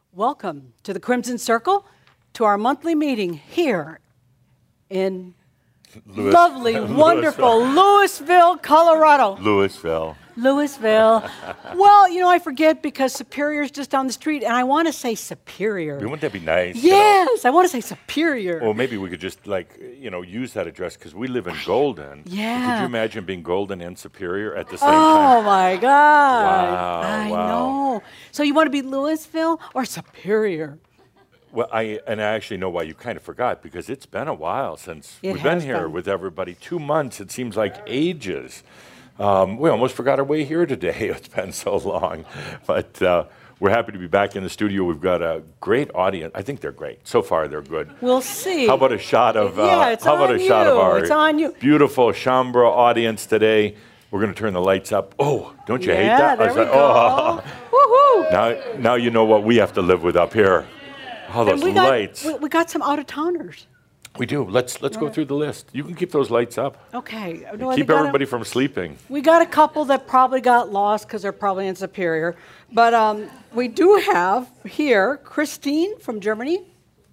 Welcome to the Crimson Circle, to our monthly meeting here in lovely, wonderful Louisville, Colorado. Louisville. Well, you know, I forget because Superior's just down the street, and I want to say Superior. Wouldn't that be nice? Yes, I want to say Superior. Well, maybe we could just, use that address because we live in Golden. Yeah. Could you imagine being Golden and Superior at the same time? Oh, my God. Wow. I know. So you want to be Louisville or Superior? Well, I actually know why you kind of forgot, because it's been a while since It we've been has here been. with everybody. 2 months, it seems like ages. We almost forgot our way here today. It's been so long. But we're happy to be back in the studio. We've got a great audience. I think they're great. So far, they're good. We'll see. How about a shot of it's our It's on you. beautiful Chambra audience today? We're going to turn the lights up. Oh, don't you hate that? There I was we like, go. Woohoo! Now you know what we have to live with up here. All those And lights. we got some out-of-towners. We do. Let's go through the list. You can keep those lights up. Okay. Keep everybody from sleeping. We got a couple that probably got lost because they're probably in Superior. But we do have here Christine from Germany.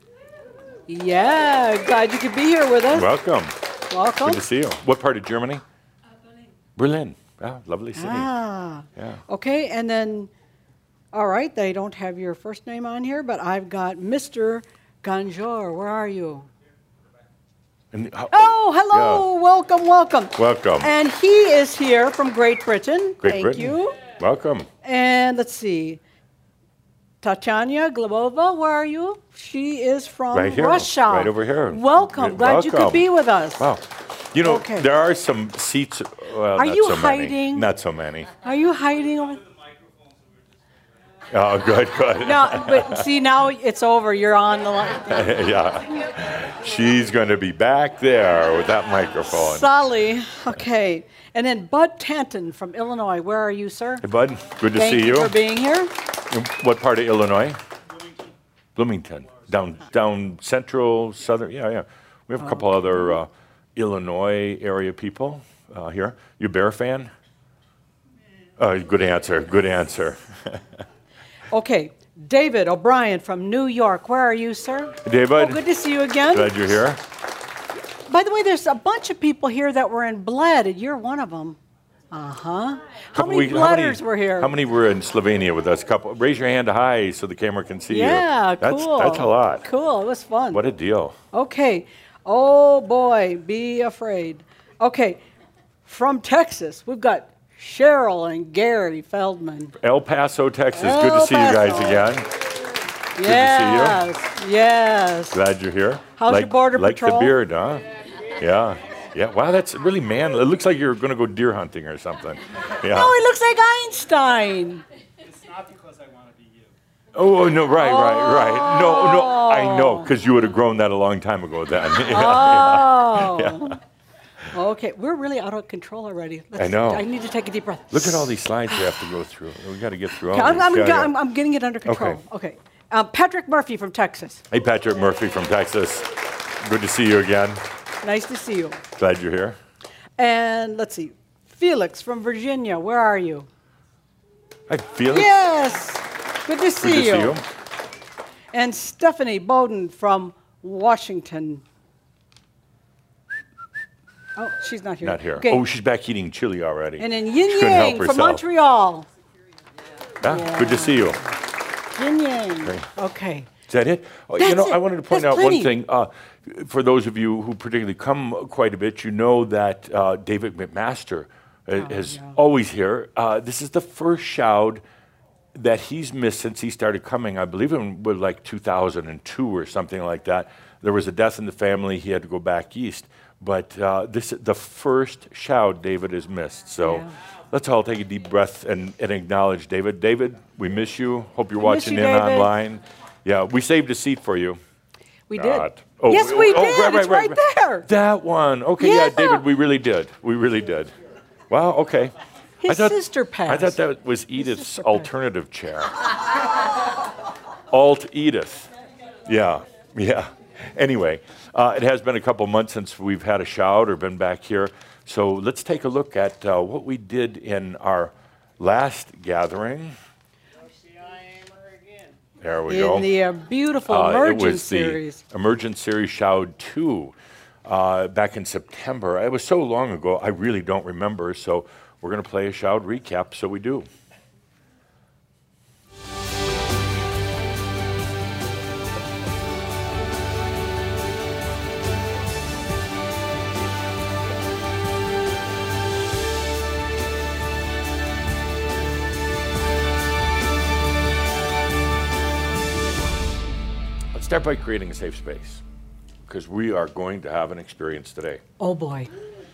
Yeah, glad you could be here with us. Welcome. Welcome. Good to see you. What part of Germany? Berlin. Ah, lovely city. Ah. Yeah. Okay, and then, all right, they don't have your first name on here, but I've got Mr. Ganjor. Where are you? And, Oh, hello. Yeah. Welcome. Welcome. And he is here from Great Britain. Great Thank Britain. you. Welcome. And let's see. Tatiana Glebova, where are you? She is from Right here. Russia. Right over here. Welcome. Glad you could Welcome. be with us. Wow. You know, Okay. there are some seats. Well, Are not you so many. hiding? Not so many. Are you hiding? Oh, good. No, but see, now it's over. You're on the line. Yeah. She's going to be back there with that microphone. Sully. Okay. And then Bud Tanton from Illinois. Where are you, sir? Hey, bud. Good to Thank see you you. for being here. What part of Illinois? Bloomington. Down central, southern. Yeah. We have a couple other Illinois area people here. You a Bear fan? Good answer. Okay. David O'Brien from New York. Where are you, sir? David. Oh, good to see you again. Glad you're here. By the way, there's a bunch of people here that were in Bled, and you're one of them. Uh-huh. How many Bledders were here? How many were in Slovenia with us? Couple. Raise your hand high so the camera can see you. Yeah, cool. That's a lot. Cool. It was fun. What a deal. Okay. Oh, boy. Be afraid. Okay. From Texas, we've got Cheryl and Gary Feldman. El Paso, Texas. Good to see you guys again. Yes. Glad you're here. How's your border patrol? Like the beard, huh? Yeah. Wow, that's really manly. It looks like you're going to go deer hunting or something. Yeah. No, he looks like Einstein. It's not because I want to be you. Oh, no, right. No, I know, because you would have grown that a long time ago then. Oh. Okay, we're really out of control already. I know. I need to take a deep breath. Look at all these slides we have to go through. We got to get through all Okay, these. I'm getting it under control. Okay. Patrick Murphy from Texas. Hey, Patrick Murphy from Texas. Good to see you again. Nice to see you. Glad you're here. And let's see, Felix from Virginia. Where are you? Hi, Felix. Yes. Good to see Good to see you. And Stephanie Bowden from Washington. Oh, she's not here. Not here. Okay. Oh, she's back eating chili already. And then She Yin couldn't help Yang from herself. Montreal. Yeah, good to see you. Yin Yang. Great. Okay. Is that it? Oh, That's it. I wanted to point That's out plenty. one thing. For those of you who particularly come quite a bit, you know that David McMaster is always here. This is the first shout that he's missed since he started coming. I believe it was like 2002 or something like that. There was a death in the family. He had to go back east. But this is the first shout David has missed. So let's all take a deep breath and acknowledge David. David, we miss you. Hope you're watching in David. online. Yeah, we saved a seat for you. We did. Oh, yes, we did. It's right there. That one. Okay, yeah, David, we really did. Wow, okay. His sister passed. I thought that was Edith's sister passed. alternative chair. Alt Edith. Yeah. Anyway, it has been a couple months since we've had a shout or been back here. So let's take a look at what we did in our last gathering. There we go. In the beautiful Emergent series. Emergent series Shoud 2 back in September. It was so long ago, I really don't remember, so we're going to play a Shoud recap, so we do. Start by creating a safe space, because we are going to have an experience today. Oh boy.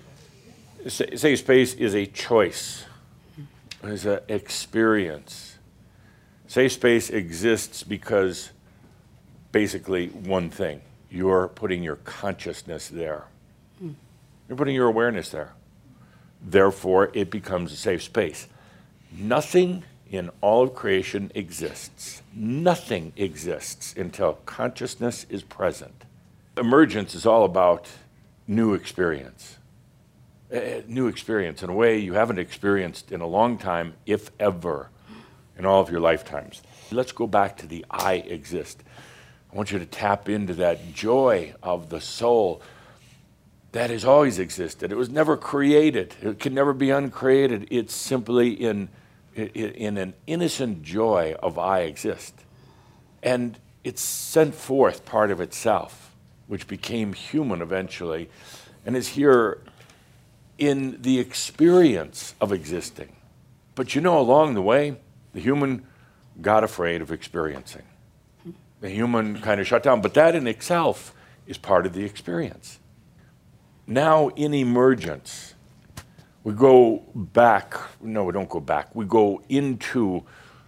Safe space is a choice. It is an experience. Safe space exists because basically one thing. You're putting your consciousness there. You're putting your awareness there. Therefore, it becomes a safe space. Nothing in all of creation exists. Nothing exists until consciousness is present. Emergence is all about new experience. New experience in a way you haven't experienced in a long time, if ever, in all of your lifetimes. Let's go back to the I exist. I want you to tap into that joy of the soul that has always existed. It was never created. It can never be uncreated. It's simply in an innocent joy of I exist. And it's sent forth part of itself, which became human eventually, and is here in the experience of existing. But along the way, the human got afraid of experiencing. The human kind of shut down, but that in itself is part of the experience. Now in emergence, we go back. No, we don't go back. We go into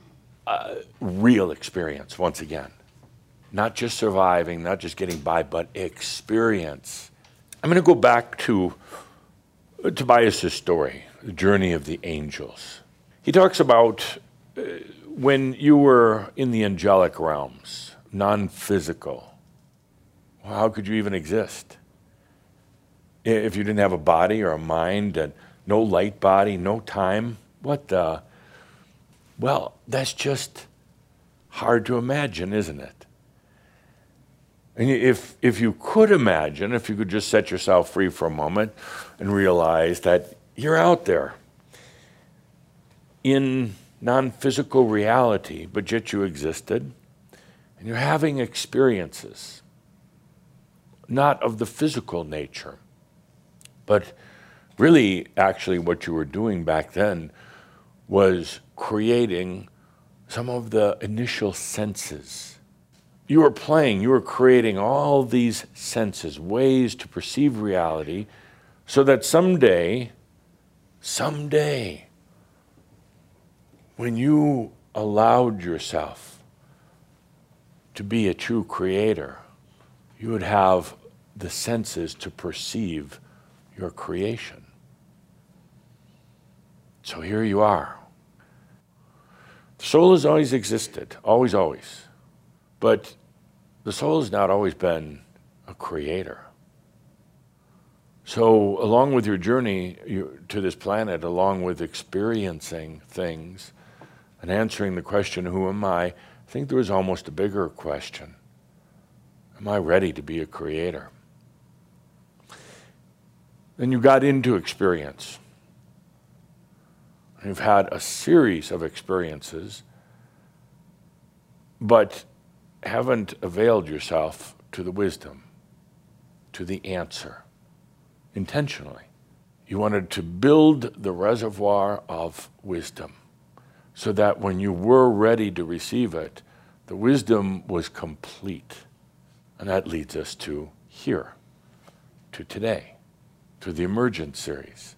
real experience once again. Not just surviving, not just getting by, but experience. I'm going to go back to Tobias' story, the journey of the angels. He talks about when you were in the angelic realms, non-physical. Well, how could you even exist? If you didn't have a body or a mind and no light body, no time, what the? Well, that's just hard to imagine, isn't it? And if you could imagine, if you could just set yourself free for a moment and realize that you're out there in non-physical reality, but yet you existed, and you're having experiences, not of the physical nature, but really, actually, what you were doing back then was creating some of the initial senses. You were playing, you were creating all these senses, ways to perceive reality, so that someday, when you allowed yourself to be a true creator, you would have the senses to perceive your creation. So here you are. The soul has always existed, always, always. But the soul has not always been a creator. So along with your journey to this planet, along with experiencing things and answering the question, who am I think there was almost a bigger question. Am I ready to be a creator? Then you got into experience. You've had a series of experiences, but haven't availed yourself to the wisdom, to the answer, intentionally. You wanted to build the reservoir of wisdom so that when you were ready to receive it, the wisdom was complete. And that leads us to here, to today, to the Emergent series.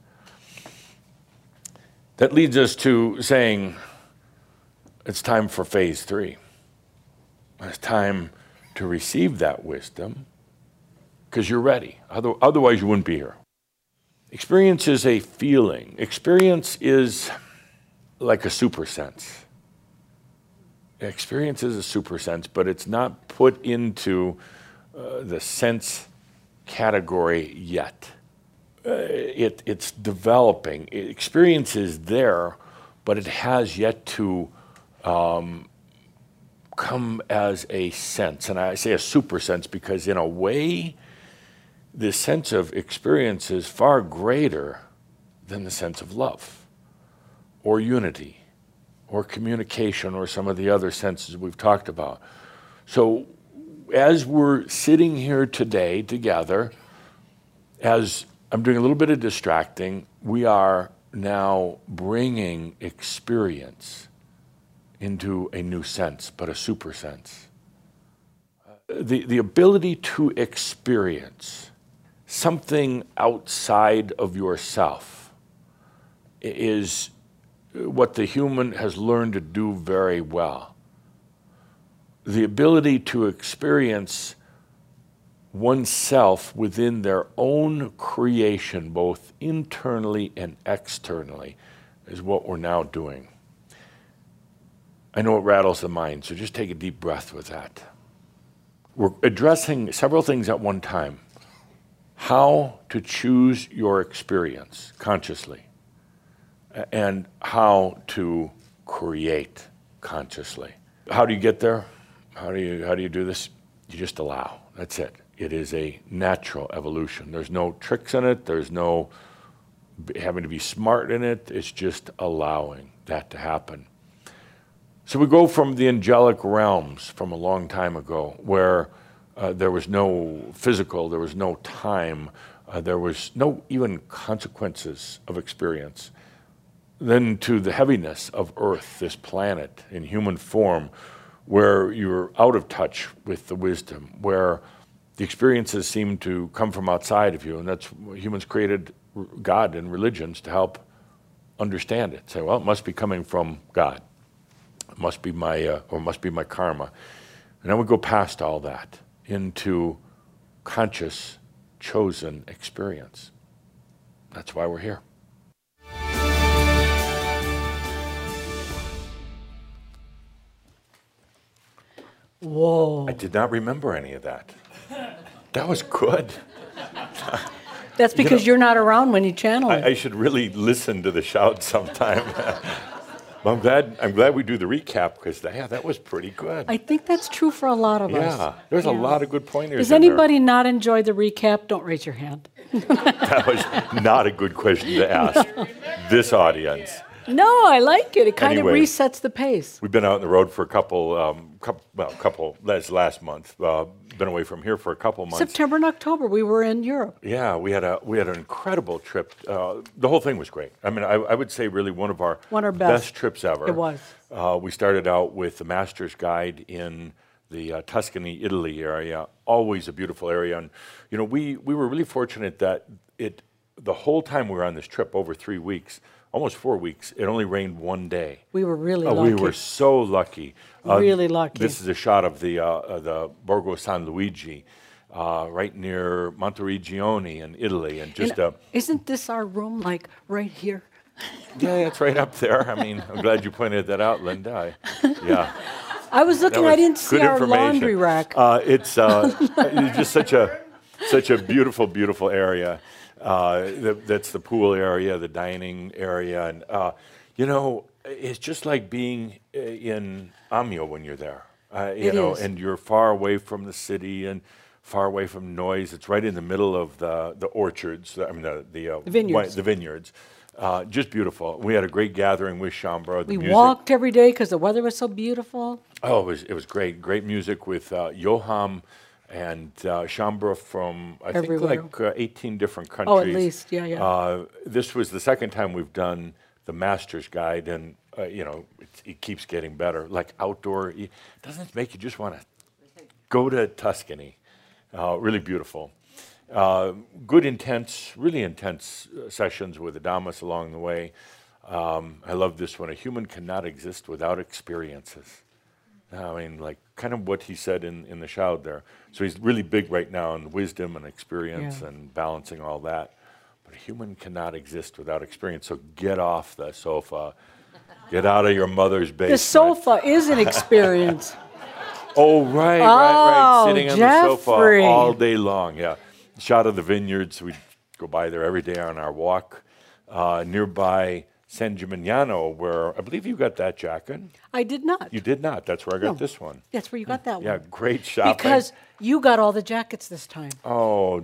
That leads us to saying it's time for phase 3. It's time to receive that wisdom because you're ready. Otherwise, you wouldn't be here. Experience is a feeling. Experience is like a super sense. Experience is a super sense, but it's not put into the sense category yet. It's developing. Experience is there, but it has yet to come as a sense, and I say a super sense because in a way, the sense of experience is far greater than the sense of love or unity or communication or some of the other senses we've talked about. So as we're sitting here today together, as I'm doing a little bit of distracting, we are now bringing experience into a new sense, but a super sense. The ability to experience something outside of yourself is what the human has learned to do very well. The ability to experience oneself within their own creation, both internally and externally, is what we're now doing. I know it rattles the mind, so just take a deep breath with that. We're addressing several things at one time. How to choose your experience consciously, and how to create consciously. How do you get there? How do you do this? You just allow. That's it. It is a natural evolution. There's no tricks in it. There's no having to be smart in it. It's just allowing that to happen. So we go from the angelic realms from a long time ago, where there was no physical, there was no time, there was no even consequences of experience. Then to the heaviness of Earth, this planet in human form, where you're out of touch with the wisdom, where the experiences seem to come from outside of you, and that's humans created God and religions to help understand it. Say, well, it must be coming from God. It must be my karma. And then we go past all that into conscious, chosen experience. That's why we're here. Whoa. I did not remember any of that. That was good. That's because you're not around when you channel it. I should really listen to the shout sometime. Well, I'm glad we do the recap, because that was pretty good. I think that's true for a lot of us. Yeah, there's a lot of good pointers. Does anybody not enjoy the recap? Don't raise your hand. That was not a good question to ask this audience. No, I like it. It kind of Anyway, resets the pace. We've been out on the road for a couple, last month. Been away from here for a couple months. September and October, we were in Europe. Yeah, we had an incredible trip. The whole thing was great. I mean, I would say really one of our best trips ever. It was. We started out with the Master's Guide in the Tuscany, Italy area. Always a beautiful area, and we were really fortunate that the whole time we were on this trip, over 3 weeks, almost 4 weeks, it only rained one day. We were really lucky. We were so lucky. Really lucky. This is a shot of the Borgo San Luigi, right near Monteregione in Italy, and isn't this our room, like right here? Yeah, it's right up there. I mean, I'm glad you pointed that out, Linda. Yeah. I was looking. I didn't see our laundry rack. It's just such a beautiful, beautiful area. That's the pool area, the dining area, and it's just like being in Amio when you're there. And you're far away from the city and far away from noise. It's right in the middle of the orchards. I mean the vineyards. The vineyards. Just beautiful. We had a great gathering with Shaumbra. We walked every day because the weather was so beautiful. Oh, it was great. Great music with Johann and Shaumbra from, I think, like 18 different countries. Oh, at least, yeah. This was the second time we've done the Master's Guide, and, it keeps getting better. Like outdoor, doesn't it make you just want to go to Tuscany? Really beautiful. Good, really intense sessions with Adamus along the way. I love this one. A human cannot exist without experiences. I mean, like kind of what he said in the shout there. So he's really big right now in wisdom and experience and balancing all that. But a human cannot exist without experience. So get off the sofa. Get out of your mother's basement. The sofa is an experience. Oh, right. Sitting on the sofa all day long, yeah. Shot of the vineyards. We'd go by there every day on our walk. Nearby, San Gimignano, where I believe you got that jacket. I did not. You did not. That's where I got No. this one. That's where you got that Yeah, one. great shopping. Because you got all the jackets this time. Oh,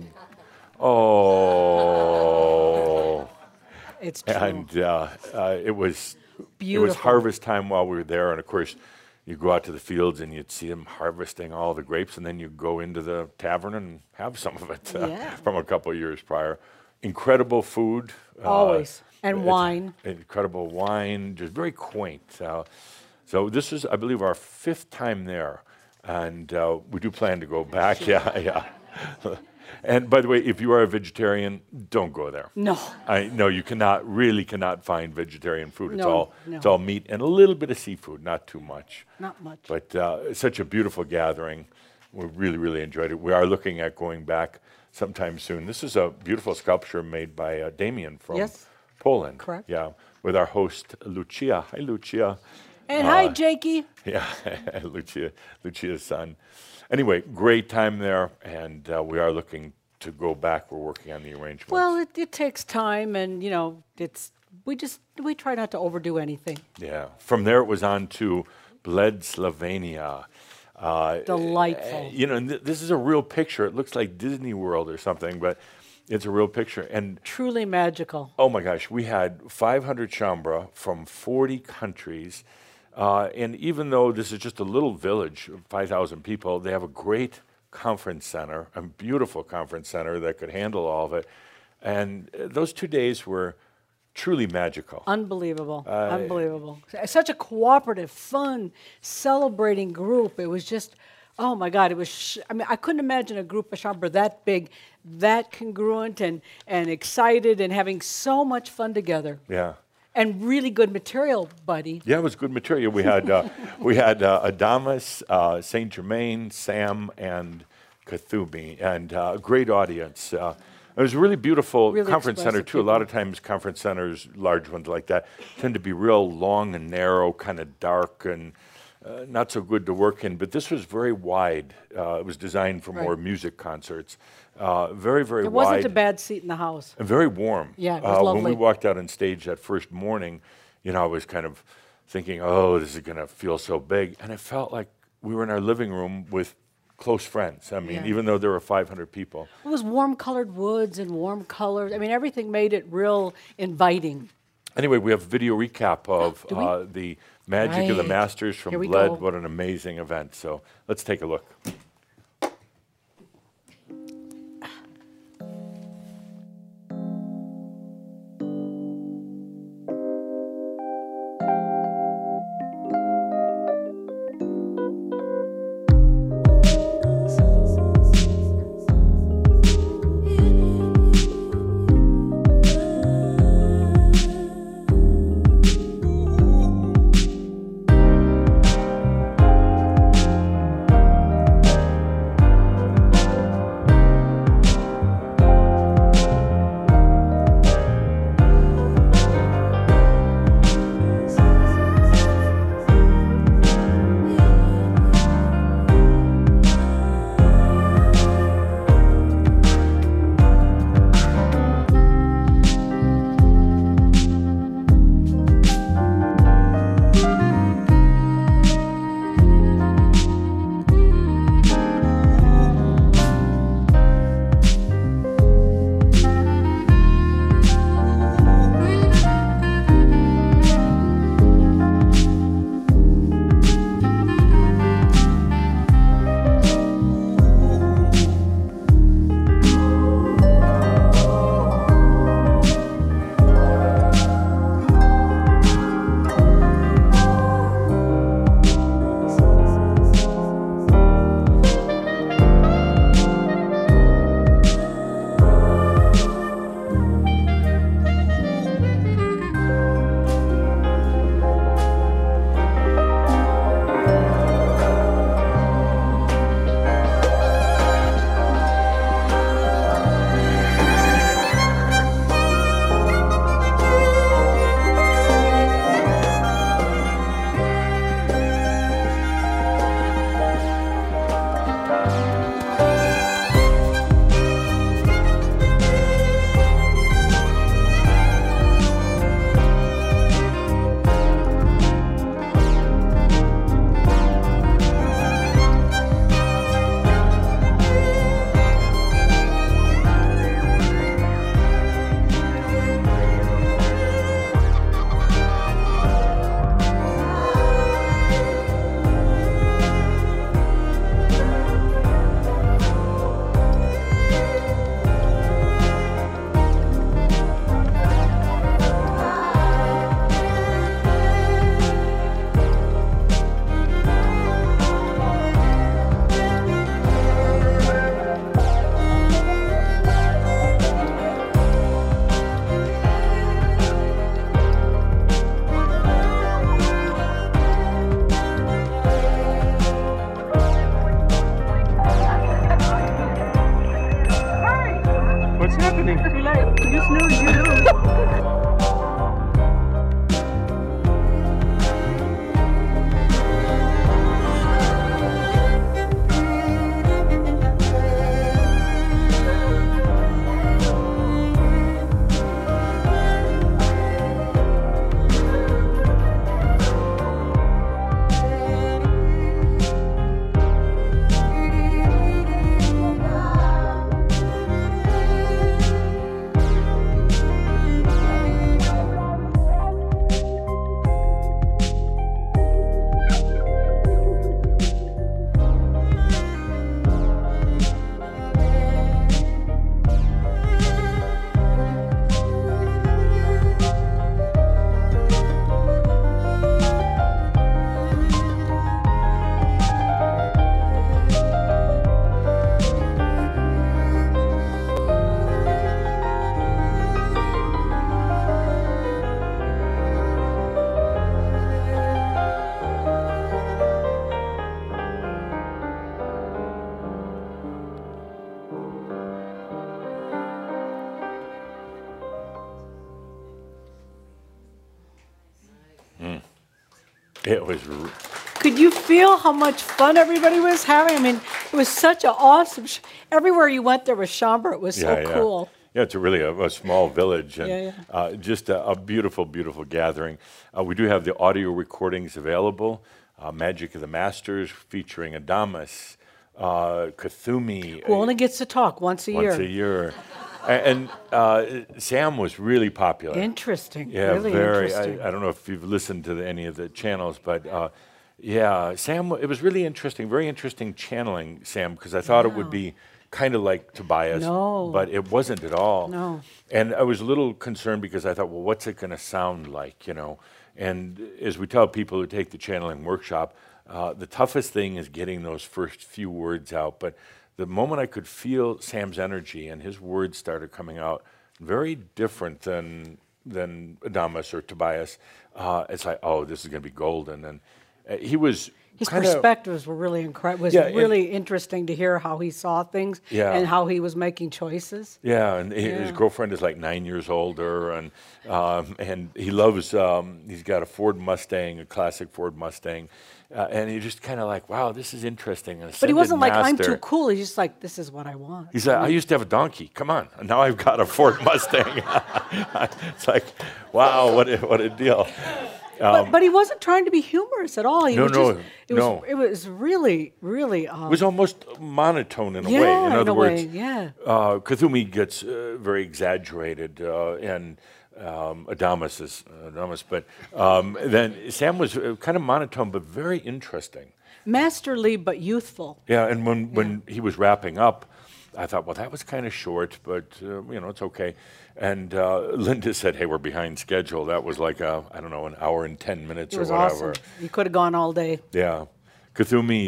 oh. It's true. And it was Beautiful. harvest time while we were there, and of course, you go out to the fields and you'd see them harvesting all the grapes, and then you go into the tavern and have some of it Yeah. from a couple of years prior. Incredible food. Always. And it's wine. Incredible wine, just very quaint. So this is, I believe, our 5th time there, and we do plan to go back. Yeah, yeah. And by the way, if you are a vegetarian, don't go there. No. No, you really cannot find vegetarian food. It's No, it's no. all meat and a little bit of seafood, not too much. Not much. But it's such a beautiful gathering. We really, really enjoyed it. We are looking at going back sometime soon. This is a beautiful sculpture made by Damien from Yes. Poland. Correct. Yeah, with our host Lucia. Hi, Lucia. And hi, Jakey. Yeah, Lucia's son. Anyway, great time there, and we are looking to go back. We're working on the arrangements. Well, it takes time, and we try not to overdo anything. Yeah. From there, it was on to Bled, Slovenia. Delightful. And this is a real picture. It looks like Disney World or something, but it's a real picture. And Truly magical. oh my gosh, we had 500 Shambra from 40 countries. And even though this is just a little village of 5,000 people, they have a great conference center, a beautiful conference center that could handle all of it. And those 2 days were truly magical. Unbelievable. Unbelievable. Such a cooperative, fun, celebrating group. It was just, oh my God, it was, I couldn't imagine a group of Shambra that big, that congruent and excited and having so much fun together. Yeah. And really good material, buddy. Yeah, it was good material. We had Adamus, Saint Germain, Sam, and Kathumi, and a great audience. It was a really beautiful Really conference center expressive too. A lot of times, conference centers, large ones like that, tend to be real long and narrow, kind of dark, and not so good to work in. But this was very wide. It was designed for more music concerts. Very, very There wide. wasn't a bad seat in the house. And very warm. Yeah, it was When we lovely. walked out on stage that first morning, I was kind of thinking, oh, this is going to feel so big. And it felt like we were in our living room with close friends. I mean, Yeah. even though there were 500 people. It was warm-colored woods and warm colors. I mean, everything made it real inviting. Anyway, we have a video recap of Do we? the Magic of the Right. Masters from Here we Bled. go. What an amazing event. So let's take a look. always knew you. It was. Could you feel how much fun everybody was having? I mean, it was such an awesome. Everywhere you went, there was Chambra. It was so cool. Yeah, it's really a small village, and Yeah, just a beautiful, beautiful gathering. We do have the audio recordings available. Magic of the Masters featuring Adamus, Kuthumi. Who only gets to talk once a year. Once a year. And Sam was really popular. Interesting. Yeah, really very. interesting. I don't know if you've listened to any of the channels, but yeah, Sam, it was really interesting, very interesting channeling Sam, because I thought it would be kind of like Tobias, No. but it wasn't at all. No. And I was a little concerned because I thought, well, what's it going to sound like, you know? And as we tell people who take the channeling workshop, the toughest thing is getting those first few words out. But the moment I could feel Sam's energy and his words started coming out, very different than Adamus or Tobias, it's like, oh, this is going to be golden. And he was His kinda, perspectives were really incredible. It was really interesting to hear how he saw things and how he was making choices. Yeah, and his girlfriend is like 9 years older, and he loves. He's got a Ford Mustang, a classic Ford Mustang, and he's just kind of like, wow, this is interesting. But he wasn't like, I'm too cool. He's just like, this is what I want. He's like, I used to have a donkey. Come on, and now I've got a Ford Mustang. It's like, wow, what a deal. But he wasn't trying to be humorous at all. It was really, really. It was almost monotone in a way. In other words, Kuthumi gets very exaggerated, and Adamus is Adamus, but then Sam was kind of monotone, but very interesting. Masterly, but youthful. Yeah, and when he was wrapping up, I thought, well, that was kind of short, but it's okay. And Linda said, "Hey, we're behind schedule." That was like an hour and 10 minutes or whatever. Awesome. You could have gone all day. Yeah, Kuthumi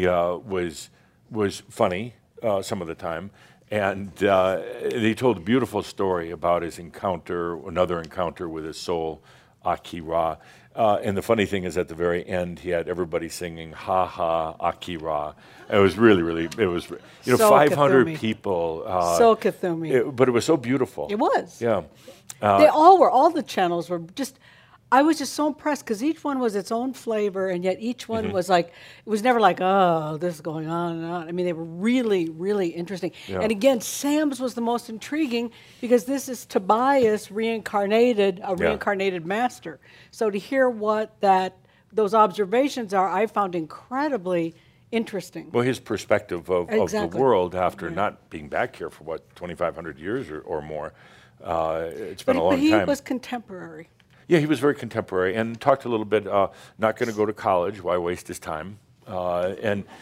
was funny some of the time, and he told a beautiful story about his another encounter with his soul, Akira. And the funny thing is, at the very end, he had everybody singing "Ha Ha Akira." It was really, it was, so 500 Kuthumi. People. So Kuthumi. But it was so beautiful. It was. Yeah. They all were. All the channels were just. I was just so impressed because each one was its own flavor, and yet each one was like, it was never like, oh, this is going on and on. I mean, they were really, really interesting. Yeah. And again, Sam's was the most intriguing because this is Tobias reincarnated, a reincarnated master. So to hear what those observations are, I found incredibly interesting. Well, his perspective of the world after not being back here for 2,500 years or more. It's been a long time. But he was contemporary. Yeah, he was very contemporary and talked a little bit, not going to go to college, why waste his time? But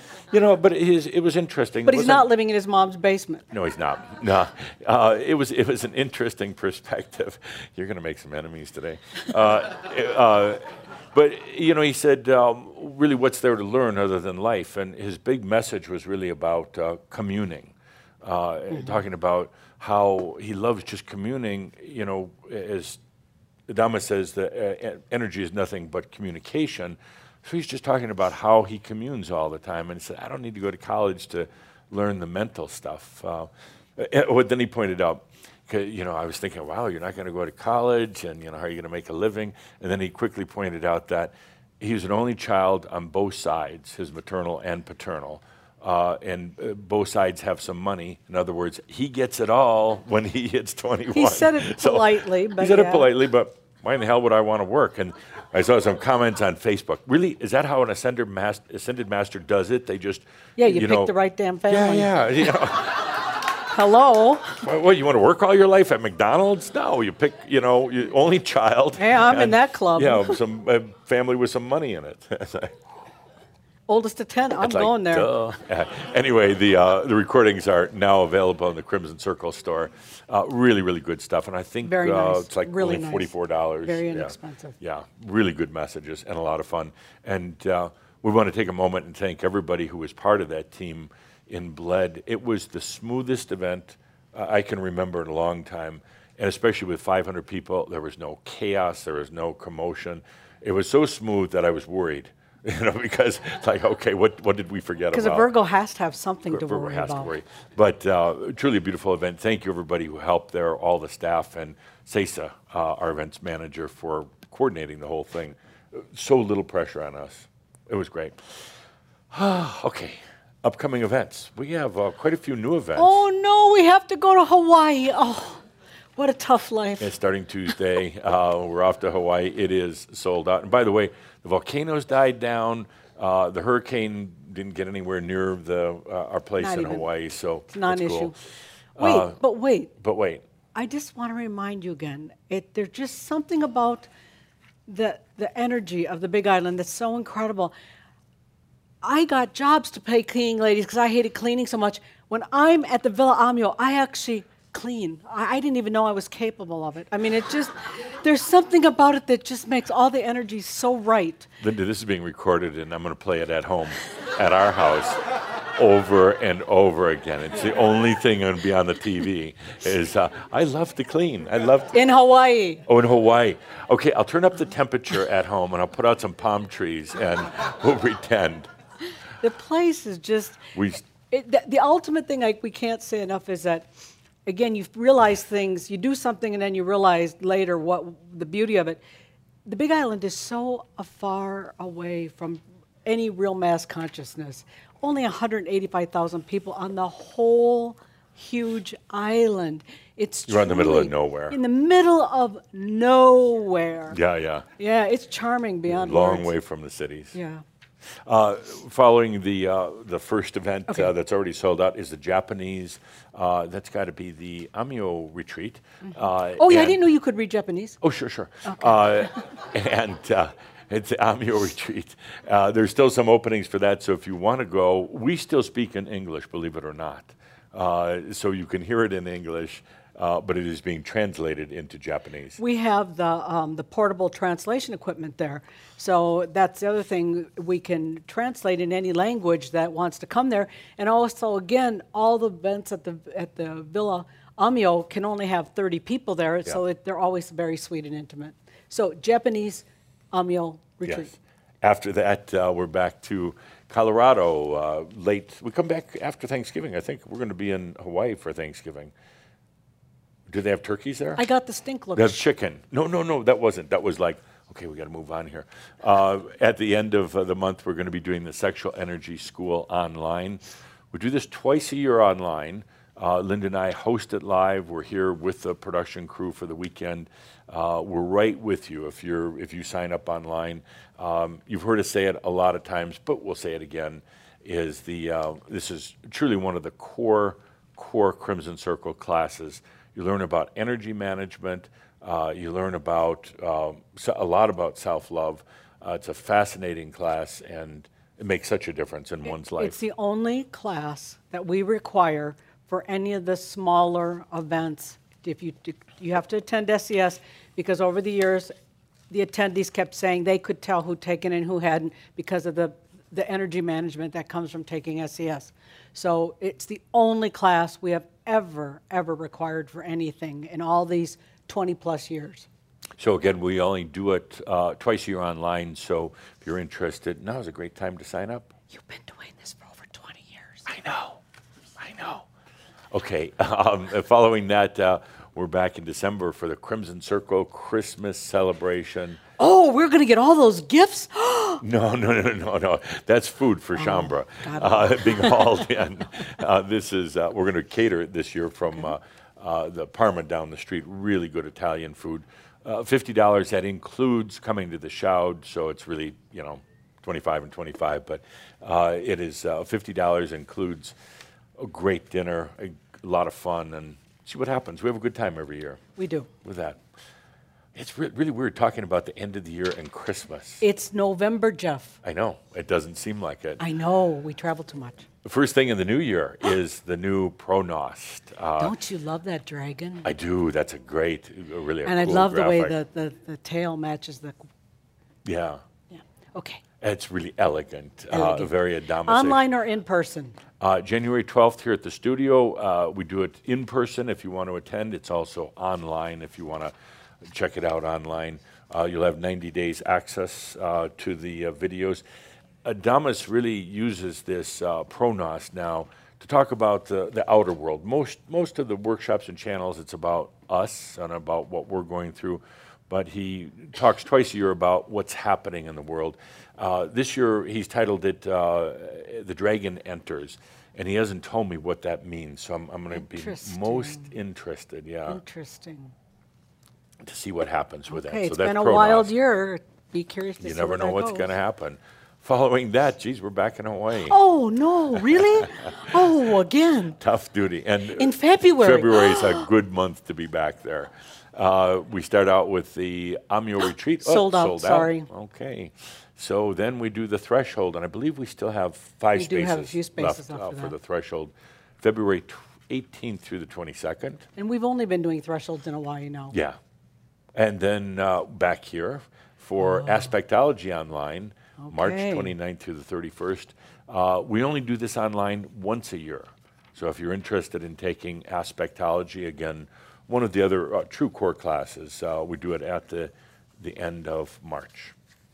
it was interesting. But he's not living in his mom's basement. No, he's not. No, it was an interesting perspective. You're going to make some enemies today. But, he said, really what's there to learn other than life? And his big message was really about communing, talking about how he loves just communing, as Adamus says that energy is nothing but communication. So he's just talking about how he communes all the time. And he said, I don't need to go to college to learn the mental stuff. Then he pointed out, I was thinking, wow, you're not going to go to college, and how are you going to make a living? And then he quickly pointed out that he was an only child on both sides, his maternal and paternal. And both sides have some money. In other words, he gets it all when he hits 21. He said it politely, but he said it politely, but why in the hell would I want to work? And I saw some comments on Facebook. Really, is that how an ascended master does it? They just you pick the right damn family. Yeah. Hello. What, you want to work all your life at McDonald's? No, you pick, you only child. Hey, I'm in that club. Yeah, some family with some money in it. Oldest of 10, I'm going there. Duh. Anyway, the recordings are now available in the Crimson Circle store. Really, really good stuff, and I think Very nice. it's like really only nice. $44. Very inexpensive. Yeah, really good messages and a lot of fun. And we want to take a moment and thank everybody who was part of that team in Bled. It was the smoothest event I can remember in a long time, and especially with 500 people, there was no chaos, there was no commotion. It was so smooth that I was worried. Because it's like, okay, what did we forget about? Because a Virgo has to have something to Virgo worry has about. to worry. But truly a beautiful event. Thank you, everybody who helped there, all the staff, and Cesa, our events manager, for coordinating the whole thing. So little pressure on us. It was great. Okay, upcoming events. We have quite a few new events. Oh, no, we have to go to Hawaii. Oh, what a tough life. Yeah, starting Tuesday, we're off to Hawaii. It is sold out. And by the way, the volcanoes died down. The hurricane didn't get anywhere near our place Not in even. Hawaii, so It's non-issue. cool. But wait. I just want to remind you again, there's just something about the energy of the Big Island that's so incredible. I got jobs to pay cleaning ladies because I hated cleaning so much. When I'm at the Villa Amio, I actually clean. I didn't even know I was capable of it. I mean, there's something about it that just makes all the energy so right. Linda, this is being recorded, and I'm going to play it at home, at our house, over and over again. It's the only thing going to be on the TV. Is I love to clean. In Hawaii. Oh, in Hawaii. Okay, I'll turn up the temperature at home, and I'll put out some palm trees, and we'll pretend. The place is just. The ultimate thing we can't say enough is that, again, you realize things, you do something, and then you realize later what the beauty of it. The Big Island is so far away from any real mass consciousness. Only 185,000 people on the whole huge island. You're in the middle of nowhere. In the middle of nowhere. Yeah. Yeah, it's charming beyond Long words. way from the cities. Yeah. Following the first event that's already sold out is the Japanese. That's got to be the Amio retreat. I didn't know you could read Japanese. Oh, sure. Okay. And it's the Amio retreat. There's still some openings for that, so if you want to go, we still speak in English, believe it or not. So you can hear it in English, but it is being translated into Japanese. We have the portable translation equipment there. So that's the other thing. We can translate in any language that wants to come there. And also, again, all the events at the Villa Amio can only have 30 people there, so they're always very sweet and intimate. So Japanese Amio retreat. Yes. After that, we're back to Colorado late. We come back after Thanksgiving. I think we're going to be in Hawaii for Thanksgiving. Do they have turkeys there? I got the stink look. They have chicken. No, that wasn't. That was like, okay, we got to move on here. At the end of the month, we're going to be doing the Sexual Energy School online. We do this twice a year online. Linda and I host it live. We're here with the production crew for the weekend. We're right with you if you sign up online. You've heard us say it a lot of times, but we'll say it again. This is truly one of the core Crimson Circle classes. You learn about energy management. You learn about a lot about self-love. It's a fascinating class, and it makes such a difference in one's life. It's the only class that we require for any of the smaller events. If you have to attend SES, because over the years, the attendees kept saying they could tell who'd taken and who hadn't because of the energy management that comes from taking SES. So it's the only class we have ever required for anything in all these 20 plus years. So again, we only do it twice a year online, so if you're interested, now is a great time to sign up. You've been doing this for over 20 years. I know. Okay, following that, we're back in December for the Crimson Circle Christmas celebration. Oh, we're going to get all those gifts? No. That's food for Shaumbra being hauled in. We're going to cater it this year from the Parma down the street. Really good Italian food. $50, that includes coming to the Shoud, so it's really, 25 and 25, but it is $50, includes a great dinner, a lot of fun, and see what happens. We have a good time every year. We do. With that. It's really weird talking about the end of the year and Christmas. It's November, Jeff. I know. It doesn't seem like it. I know. We travel too much. The first thing in the new year is the new Pronost. Don't you love that dragon? I do. That's a great, really a And I cool love graphic. the way the tail matches the... Yeah. Yeah. Okay. It's really elegant. Elegant. Very Adamus. Online or in person? January 12th here at the studio. We do it in person if you want to attend. It's also online if you want to check it out online. You'll have 90 days access to the videos. Adamus really uses this Pronost now to talk about the outer world. Most of the workshops and channels, it's about us and about what we're going through, but he talks twice a year about what's happening in the world. This year, he's titled it The Dragon Enters, and he hasn't told me what that means, so I'm going to be most interested, Interesting. to see what happens with that. Okay, So it's that's been a Pronost. wild year. Be curious to see You never where know that what's goes. going to happen. Following that, geez, we're back in Hawaii. Oh, no, really? Oh, again. Tough duty. And In February. February is a good month to be back there. We start out with the Amio Retreat. Sold out, sorry. Okay. So then we do the Threshold, and I believe we still have five We do spaces have a few spaces left after for that. the Threshold, February 18th through the 22nd. And we've only been doing thresholds in Hawaii now. Yeah. And then back here for Aspectology Online, March Okay. 29th through the 31st. We only do this online once a year. So if you're interested in taking Aspectology, again, one of the other true core classes, we do it at the end of March.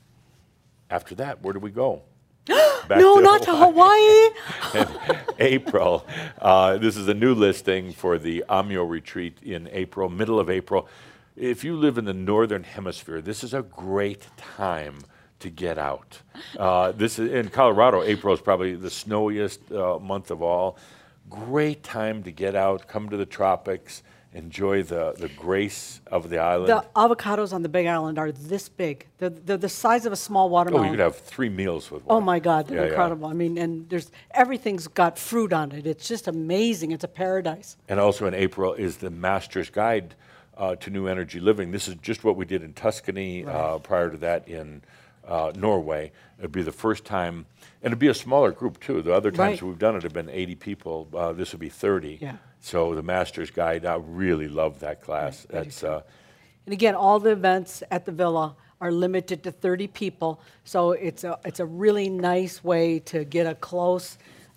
After that, where do we go? Back No, not to Hawaii. in April. This is a new listing for the Amio Retreat in April, middle of April. If you live in the northern hemisphere, this is a great time to get out. This is in Colorado. April is probably the snowiest month of all. Great time to get out, come to the tropics, enjoy the grace of the island. The avocados on the Big Island are this big. They're the size of a small Oh, watermelon. you could have 3 meals with one. Oh my God, they're Yeah, yeah. incredible. I mean, and everything's got fruit on it. It's just amazing. It's a paradise. And also in April is the Master's Guide to New Energy Living. This is just what we did in Tuscany. Prior to that in Norway. It'd be the first time, and it'd be a smaller group too. The other times Right. we've done it have been 80 people. This would be 30. Yeah. So the Master's Guide, I really love that class. Right, That's And again, all the events at the villa are limited to 30 people. So it's a really nice way to get a close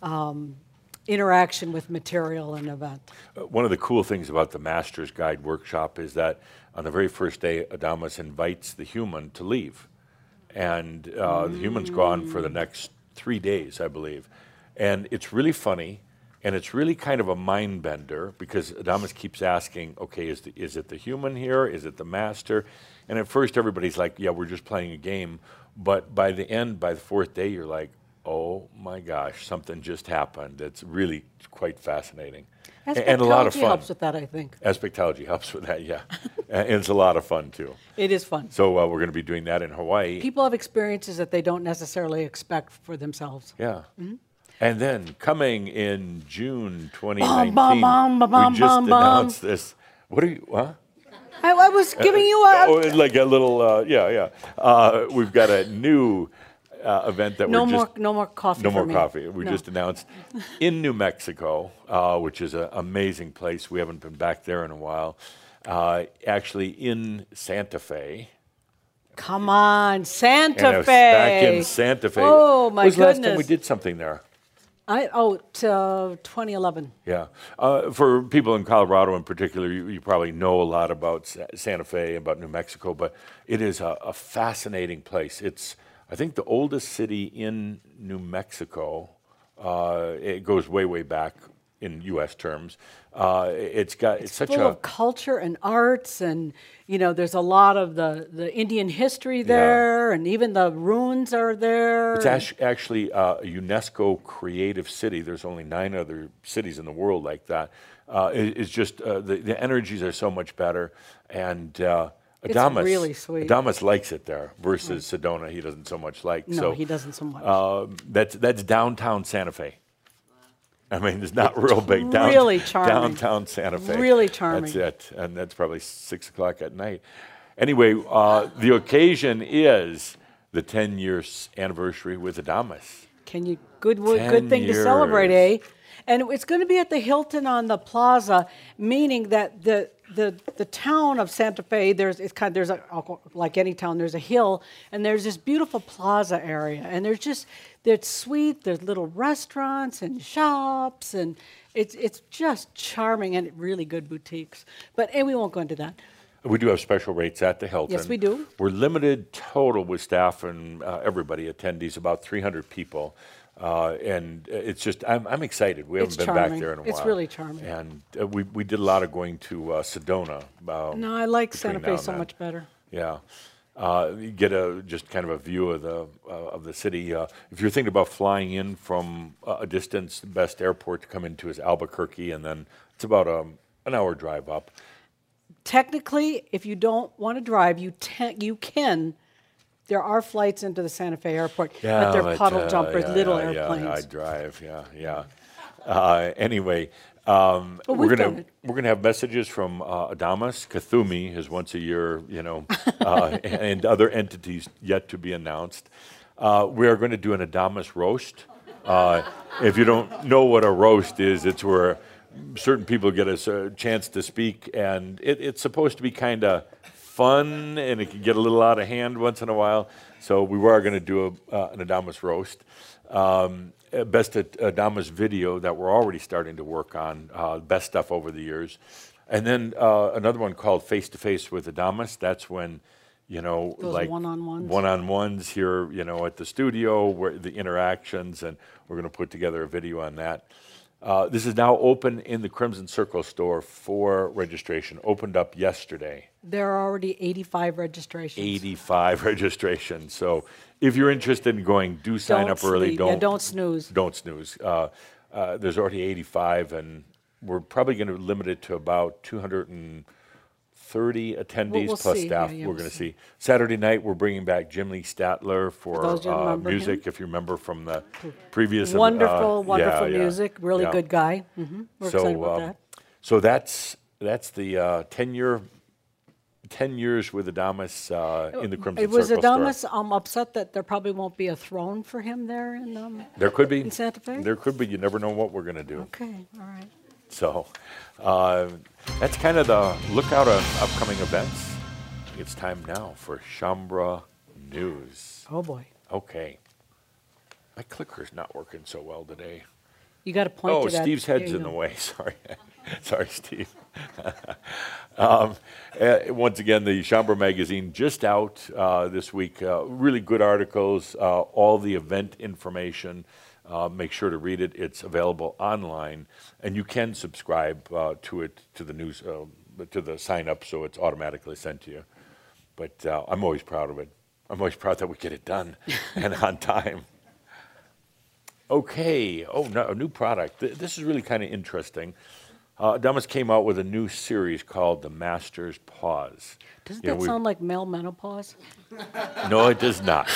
interaction with material and event. one of the cool things about the Master's Guide workshop is that on the very first day, Adamus invites the human to leave. And the human's gone for the next 3 days, I believe. And it's really funny, and it's really kind of a mind bender because Adamus keeps asking, okay, is it the human here? Is it the master? And at first, everybody's like, yeah, we're just playing a game. But by the end, by the fourth day, you're like, oh my gosh, something just happened. It's really quite fascinating. And a lot of Aspectology fun. helps with that, I think. Aspectology helps with that, yeah. And it's a lot of fun, too. It is fun. So we're going to be doing that in Hawaii. People have experiences that they don't necessarily expect for themselves. Yeah. And then coming in June 2019, Bum, bum, bum, bum, we just bum, bum. announced this. What are you, huh? I was giving you a... Oh, like a little, yeah. We've got a new event that No we're just... more coffee No for more me. coffee. We No. just announced in New Mexico, which is an amazing place. We haven't been back there in a while. Actually in Santa Fe. Come on, And Santa I was Fe. back in Santa Fe. Oh, my When was the last time we goodness. did something there? 2011. Yeah. For people in Colorado in particular, you probably know a lot about Santa Fe, about New Mexico, but it is a fascinating place. It's, I think, the oldest city in New Mexico. It goes way, way back. in U.S. terms. It's such full of culture and arts, and there's a lot of the Indian history there, and even the ruins are there. It's actually a UNESCO creative city. There's only 9 other cities in the world like that. It's just the energies are so much better, and Adamus, it's really sweet. Adamus likes it there versus Sedona. He doesn't so much like. No, so, he doesn't so much. That's downtown Santa Fe. I mean, it's not real big. Really charming. Downtown Santa Fe. Really charming. That's it, and that's probably 6 o'clock at night. Anyway, the occasion is the 10-year anniversary with Adamus. Can you good thing to celebrate, eh? And it's going to be at the Hilton on the Plaza, meaning that the town of Santa Fe, like any town, there's a hill, and there's this beautiful plaza area, and it's sweet. There's little restaurants and shops, and it's just charming and really good boutiques. But we won't go into that. We do have special rates at the Hilton. Yes, we do. We're limited total with staff and everybody, attendees, about 300 people. And it's just, I'm excited. We haven't been back there in a while. It's really charming. And we did a lot of going to Sedona. No, I like Santa Fe so much better. Yeah. You get just kind of a view of the city. If you're thinking about flying in from a distance, the best airport to come into is Albuquerque, and then it's about an hour drive up. Technically, if you don't want to drive, you can. There are flights into the Santa Fe airport, but they're puddle jumpers, little airplanes. Yeah, I drive. Yeah. Anyway, we're gonna have messages from Adamus. Kathumi is once a year, and other entities yet to be announced. We are going to do an Adamus roast. If you don't know what a roast is, it's where certain people get a chance to speak, and it's supposed to be kind of fun, and it can get a little out of hand once in a while. So we are going to do an Adamus roast. Best Adamus video that we're already starting to work on, best stuff over the years. And then another one called Face to Face with Adamus. That's when, those like one-on-ones here, at the studio, where the interactions, and we're going to put together a video on that. This is now open in the Crimson Circle store for registration. Opened up yesterday. There are already 85 registrations. 85 registrations. So if you're interested in going, do sign up early. Don't snooze. Don't snooze. There's already 85, and we're probably going to limit it to about 230 attendees we'll plus see. staff. Yeah, we're going to see. Saturday night, we're bringing back Jim Lee Statler for music, if you remember from the previous. Wonderful music. Really good guy. Mm-hmm. We're excited about that. So that's the 10 years with Adamus in the Crimson Circle store. Was Adamus upset that there probably won't be a throne for him there there could be in Santa Fe? There could be. You never know what we're going to do. Okay, all right. So that's kind of the lookout of upcoming events. It's time now for Shaumbra News. Oh, boy. Okay. My clicker's not working so well today. You got to point to that. Oh, Steve's head's in the way. Sorry. Sorry, Steve. Once again, the Shaumbra magazine just out this week. Really good articles, all the event information. Make sure to read it. It's available online, and you can subscribe to it, to the news, to the sign up, so it's automatically sent to you. But I'm always proud of it. I'm always proud that we get it done and on time. Okay. Oh, no, a new product. This is really kind of interesting. Adamus came out with a new series called The Master's Pause. Doesn't that sound like male menopause? No, it does not.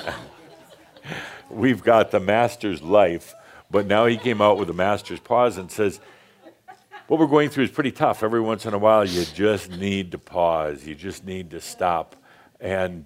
We've got The Master's Life, but now he came out with The Master's Pause and says, what we're going through is pretty tough. Every once in a while, you just need to pause. You just need to stop. And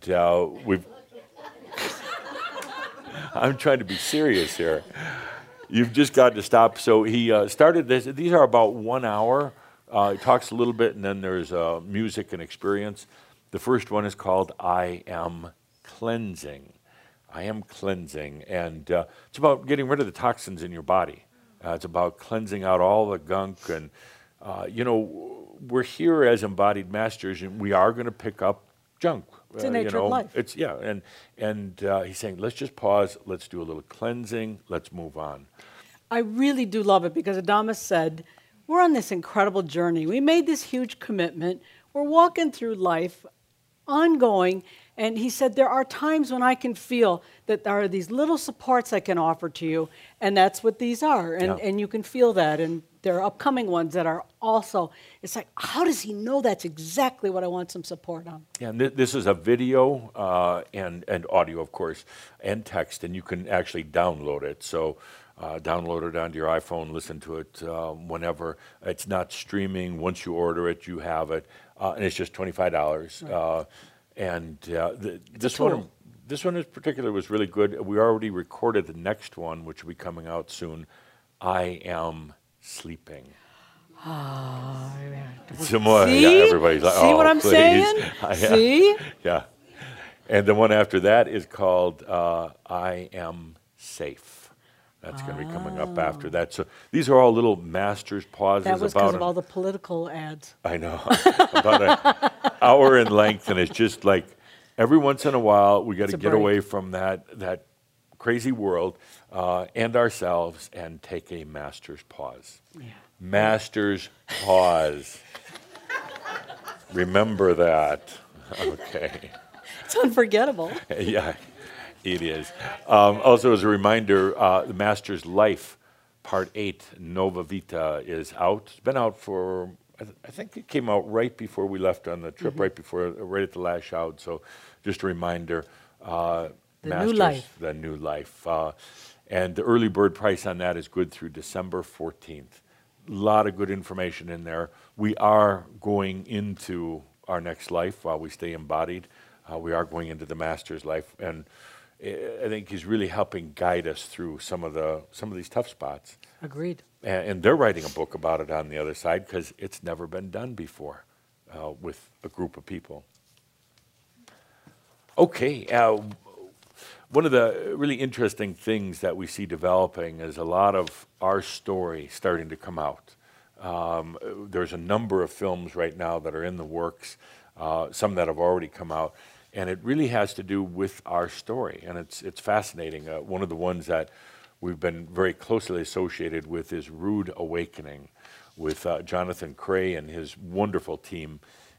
I'm trying to be serious here. You've just got to stop. So he started this. These are about 1 hour. He talks a little bit, and then there's music and experience. The first one is called I Am Cleansing. I Am Cleansing. And it's about getting rid of the toxins in your body. It's about cleansing out all the gunk. And, we're here as embodied masters, and we are going to pick up junk. It's the nature of life. It's, and he's saying, let's just pause. Let's do a little cleansing. Let's move on. I really do love it because Adamus said, we're on this incredible journey. We made this huge commitment. We're walking through life, ongoing, and he said, there are times when I can feel that there are these little supports I can offer to you, and that's what these are, and you can feel that, and there are upcoming ones that are also, it's like, how does he know that's exactly what I want some support on? Yeah, and this is a video and audio, of course, and text, and you can actually download it. So download it onto your iPhone, listen to it whenever. It's not streaming. Once you order it, you have it, and it's just $25. Right. This one in particular was really good. We already recorded the next one, which will be coming out soon. I Am Sleeping. Oh, Some more, see? yeah, everybody's like, see oh, what I'm please. saying? See? Yeah. And the one after that is called I Am Safe. That's going to be coming up after that. So these are all little master's pauses. That was because of all the political ads. I know. About an hour in length, and it's just like every once in a while we got to get away from that crazy world and ourselves and take a master's pause. Yeah. Master's pause. Remember that. Okay. It's unforgettable. Yeah, it is. Also, as a reminder, the Master's Life, Part 8, Nova Vita, is out. It's been out for, I think it came out right before we left on the trip, right at the last shout. So just a reminder, Masters, the New Life. And the early bird price on that is good through December 14th. A lot of good information in there. We are going into our next life while we stay embodied. We are going into the Master's Life, and I think he's really helping guide us through some of these tough spots. Agreed. And they're writing a book about it on the other side because it's never been done before with a group of people. Okay. One of the really interesting things that we see developing is a lot of our story starting to come out. There's a number of films right now that are in the works, some that have already come out, and it really has to do with our story, and it's fascinating. One of the ones that we've been very closely associated with is Rude Awakening, with Jonathan Cray and his wonderful team.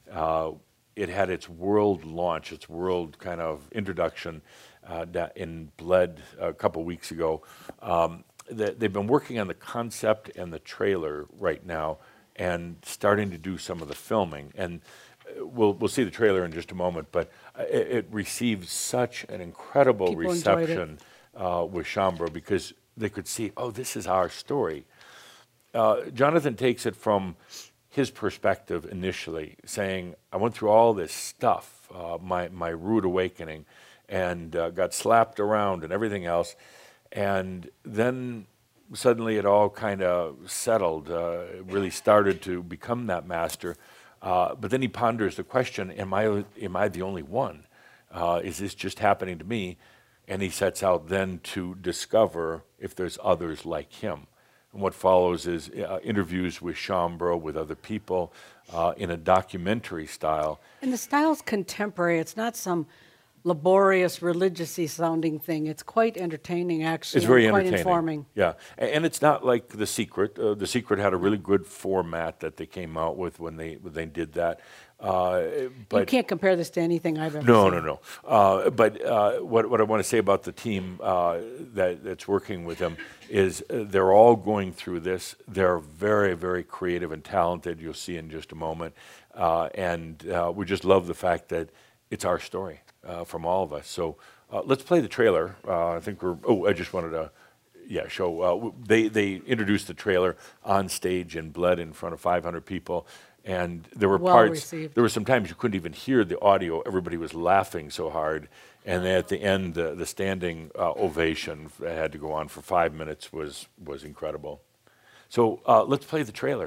It had its world launch, its world kind of introduction in Bled a couple weeks ago. They've been working on the concept and the trailer right now and starting to do some of the filming. And we'll see the trailer in just a moment, but it received such an incredible reception with Shaumbra because they could see, oh, this is our story. Jonathan takes it from his perspective initially, saying, I went through all this stuff, my rude awakening, and got slapped around and everything else. And then suddenly it all kind of settled, really started to become that master. But then he ponders the question, am I the only one? Is this just happening to me? And he sets out then to discover if there's others like him. And what follows is interviews with Shaumbra, with other people, in a documentary style. And the style's contemporary. It's not some laborious, religious-y sounding thing. It's quite entertaining, actually. It's very quite entertaining. Informing. Yeah, and it's not like The Secret. The Secret had a really good format that they came out with when they did that. But you can't compare this to anything I've ever seen. No. But what I want to say about the team that's working with them is they're all going through this. They're very, very creative and talented. You'll see in just a moment. And we just love the fact that it's our story from all of us. So let's play the trailer. I think I just wanted to show. They introduced the trailer on stage in Bled in front of 500 people. And there were parts, there were some times you couldn't even hear the audio. Everybody was laughing so hard. And then at the end, the standing ovation that had to go on for 5 minutes was incredible. So let's play the trailer.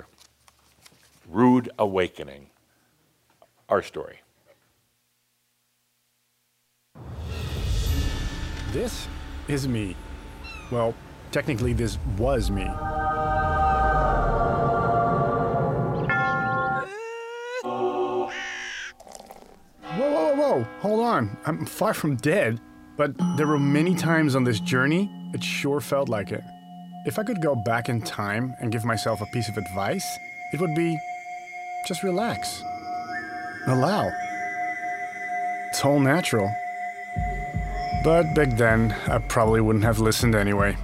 Rude Awakening, our story. This is me. Well, technically this was me. Whoa, hold on. I'm far from dead, but there were many times on this journey it sure felt like it. if I could go back in time and give myself a piece of advice, it would be just relax. Allow. It's all natural. But back then, I probably wouldn't have listened anyway.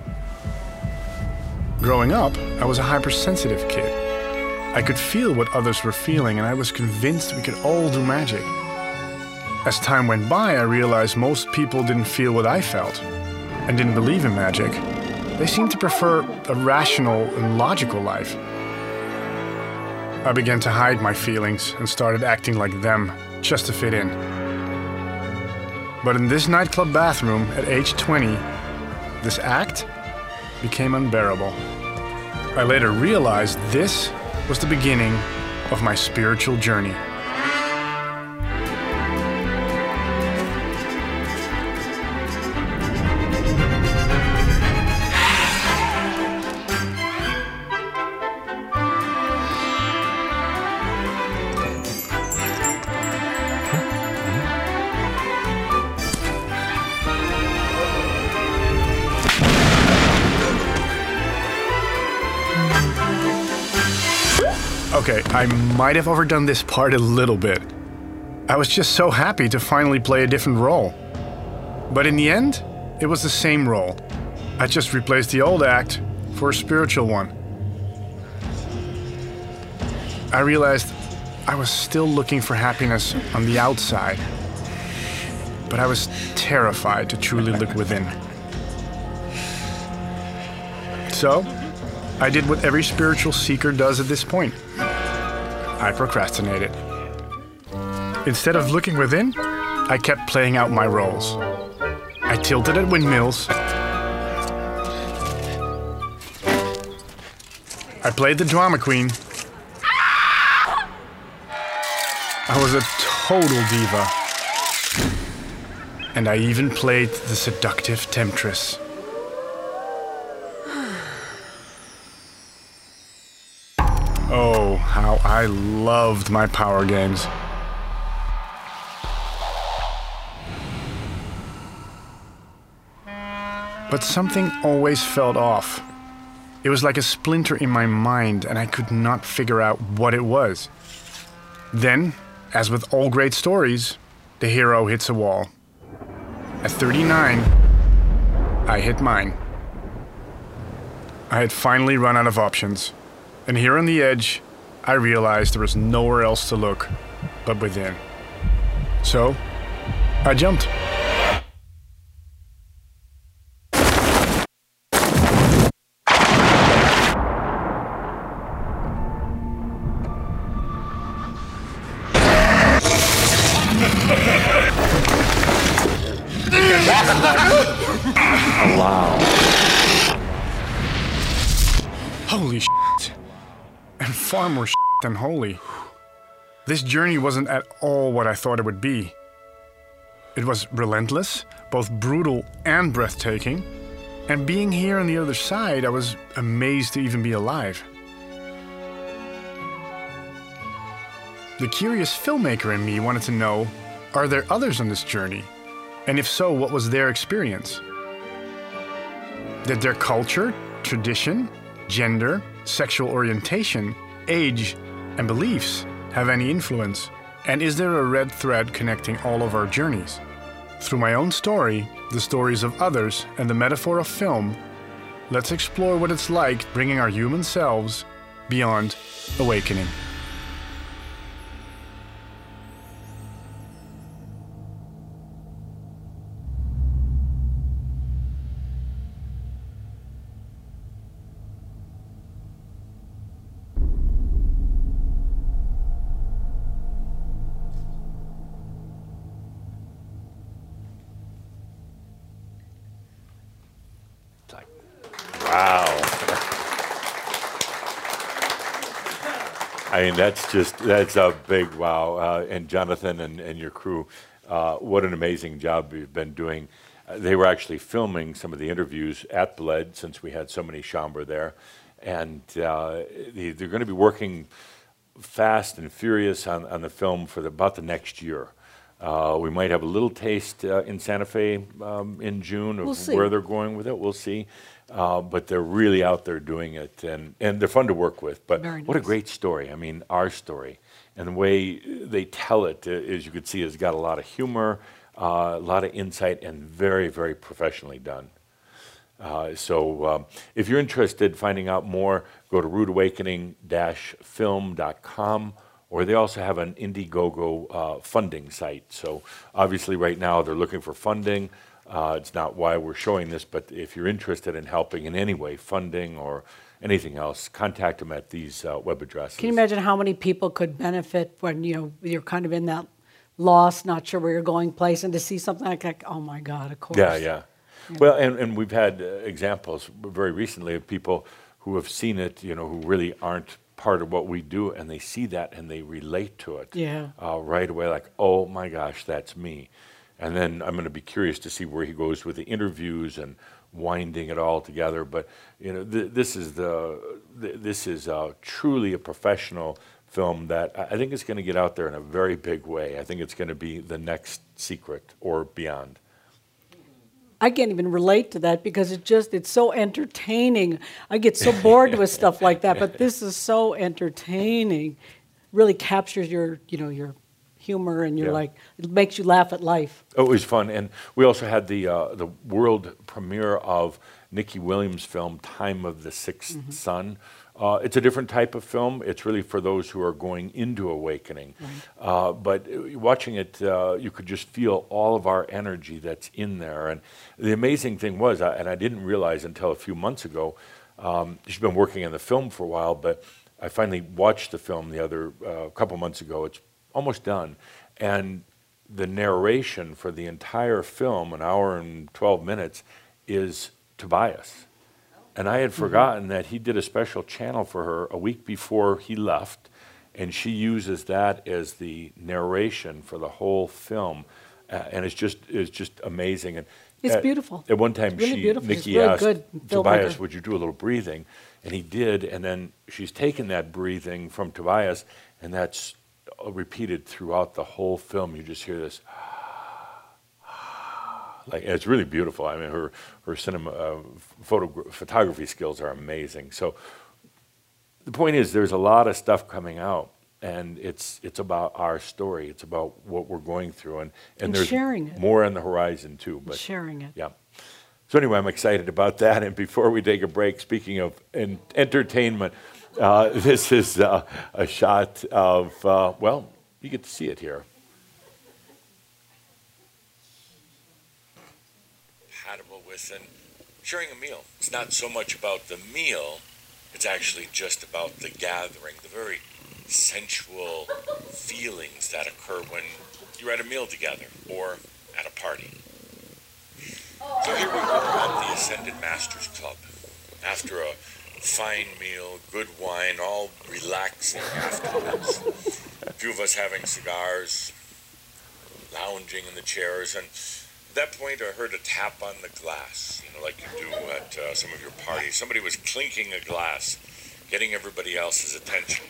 Growing up, I was a hypersensitive kid. I could feel what others were feeling, and I was convinced we could all do magic. As time went by, I realized most people didn't feel what I felt and didn't believe in magic. They seemed to prefer a rational and logical life. I began to hide my feelings and started acting like them just to fit in. But in this nightclub bathroom at age 20, this act became unbearable. I later realized this was the beginning of my spiritual journey. Okay, I might have overdone this part a little bit. I was just so happy to finally play a different role. But in the end, it was the same role. I just replaced the old act for a spiritual one. I realized I was still looking for happiness on the outside, but I was terrified to truly look within. So, I did what every spiritual seeker does at this point. I procrastinated. Instead of looking within, I kept playing out my roles. I tilted at windmills. I played the drama queen. I was a total diva. And I even played the seductive temptress. Oh, how I loved my power games. But something always felt off. It was like a splinter in my mind, and I could not figure out what it was. Then, as with all great stories, the hero hits a wall. At 39, I hit mine. I had finally run out of options. And here on the edge, I realized there was nowhere else to look but within. So, I jumped. Wow. Holy shit. And far more shit than holy. This journey wasn't at all what I thought it would be. It was relentless, both brutal and breathtaking. And being here on the other side, I was amazed to even be alive. The curious filmmaker in me wanted to know, are there others on this journey? And if so, what was their experience? Did their culture, tradition, gender, sexual orientation, age, and beliefs have any influence? And is there a red thread connecting all of our journeys? Through my own story, the stories of others, and the metaphor of film, let's explore what it's like bringing our human selves beyond awakening. Wow. I mean, that's a big wow. And Jonathan and your crew, what an amazing job you've been doing. They were actually filming some of the interviews at Bled since we had so many Chambre there. And they're going to be working fast and furious on the film for about the next year. We might have a little taste in Santa Fe in June of We'll see. where they're going with it. We'll see. But they're really out there doing it, and they're fun to work with. But Very what a nice. great story. I mean, our story. And the way they tell it, as you could see, has got a lot of humor, a lot of insight, and very, very professionally done. So if you're interested in finding out more, go to rudeawakening-film.com, or they also have an Indiegogo funding site. So obviously right now they're looking for funding. It's not why we're showing this, but if you're interested in helping in any way, funding or anything else, contact them at these web addresses. Can you imagine how many people could benefit when you're kind of in that lost, not sure where you're going place, and to see something like that? Oh my God, of course. Yeah. Well, and we've had examples very recently of people who have seen it, who really aren't part of what we do, and they see that and they relate to it right away, like, oh my gosh, that's me. And then I'm going to be curious to see where he goes with the interviews and winding it all together. But this is truly a professional film that I think is going to get out there in a very big way. I think it's going to be the next Secret or beyond. I can't even relate to that because it's so entertaining. I get so bored with stuff like that, but this is so entertaining. Really captures your humor, and it makes you laugh at life. Oh, it was fun. And we also had the world premiere of Nikki Williams' film, Time of the Sixth Sun. It's a different type of film. It's really for those who are going into awakening. Right. But watching it, you could just feel all of our energy that's in there. And the amazing thing was, and I didn't realize until a few months ago, she's been working on the film for a while, but I finally watched the film a couple months ago. It's almost done. And the narration for the entire film, an hour and 12 minutes, is Tobias. And I had forgotten that he did a special channel for her a week before he left, and she uses that as the narration for the whole film, and it's just amazing. And it's beautiful. At one time, Nikki asked Tobias, "Would you do a little breathing?" And he did, and then she's taken that breathing from Tobias, and that's repeated throughout the whole film. You just hear this. Like, it's really beautiful. I mean, her cinema photography skills are amazing. So the point is, there's a lot of stuff coming out, and it's about our story. It's about what we're going through, and there's sharing it. More on the horizon too. But sharing it. Yeah. So anyway, I'm excited about that. And before we take a break, speaking of entertainment, this is a shot of you get to see it here. And sharing a meal. It's not so much about the meal, it's actually just about the gathering, the very sensual feelings that occur when you're at a meal together or at a party. So here we are at the Ascended Masters Club. After a fine meal, good wine, all relaxing afterwards. A few of us having cigars, lounging in the chairs, and at that point, I heard a tap on the glass, like you do at some of your parties. Somebody was clinking a glass, getting everybody else's attention.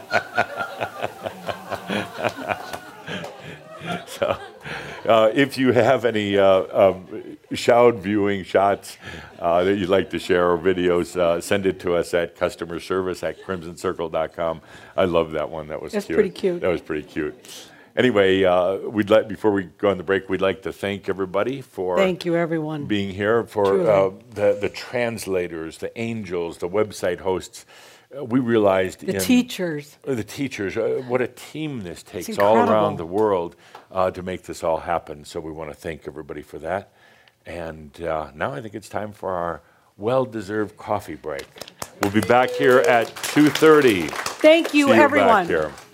So, if you have any Shoud viewing shots that you'd like to share or videos, send it to us at customerservice@crimsoncircle.com. I love that one. That's cute. Pretty cute. That was pretty cute. Anyway, before we go on the break, we'd like to thank everybody for thank you, everyone, being here, for the translators, the angels, the website hosts. We realized the teachers, what a team this takes all around the world to make this all happen. So we want to thank everybody for that. And now I think it's time for our well-deserved coffee break. We'll be back here at 2:30. Thank you, everyone. Back here.